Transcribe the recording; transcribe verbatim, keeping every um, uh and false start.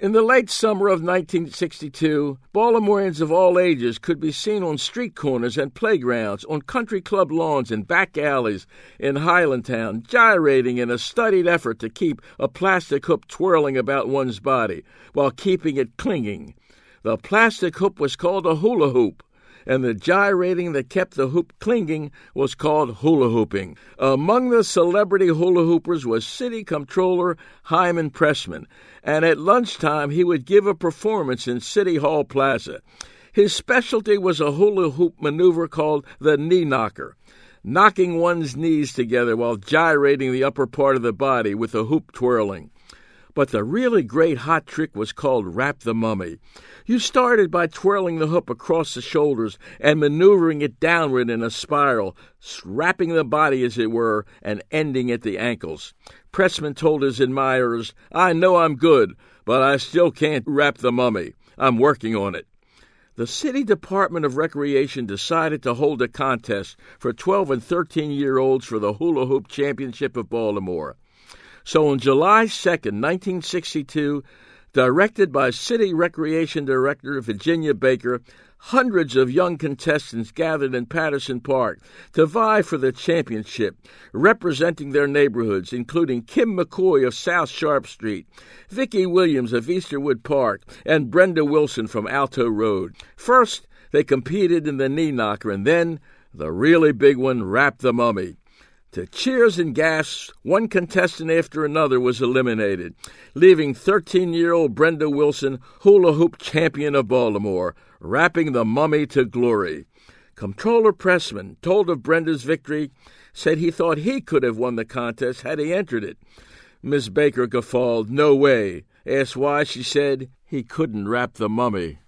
In the late summer of nineteen sixty-two, Baltimoreans of all ages could be seen on street corners and playgrounds, on country club lawns and back alleys in Highlandtown, gyrating in a studied effort to keep a plastic hoop twirling about one's body while keeping it clinging. The plastic hoop was called a hula hoop, and the gyrating that kept the hoop clinging was called hula hooping. Among the celebrity hula hoopers was City Comptroller Hyman Pressman, and at lunchtime he would give a performance in City Hall Plaza. His specialty was a hula hoop maneuver called the knee knocker, knocking one's knees together while gyrating the upper part of the body with the hoop twirling. But the really great hot trick was called Wrap the Mummy. You started by twirling the hoop across the shoulders and maneuvering it downward in a spiral, wrapping the body as it were, and ending at the ankles. Pressman told his admirers, "I know I'm good, but I still can't wrap the mummy. I'm working on it." The City Department of Recreation decided to hold a contest for twelve and thirteen-year-olds for the Hula Hoop Championship of Baltimore. So on July second, nineteen sixty-two, directed by City Recreation Director Virginia Baker, hundreds of young contestants gathered in Patterson Park to vie for the championship, representing their neighborhoods, including Kim McCoy of South Sharp Street, Vicki Williams of Easterwood Park, and Brenda Wilson from Alto Road. First, they competed in the knee knocker, and then the really big one, Wrap the Mummy. To cheers and gasps, one contestant after another was eliminated, leaving thirteen-year-old Brenda Wilson, hula hoop champion of Baltimore, wrapping the mummy to glory. Comptroller Pressman, told of Brenda's victory, said he thought he could have won the contest had he entered it. Miss Baker guffawed, "No way." Asked why, she said, "He couldn't wrap the mummy."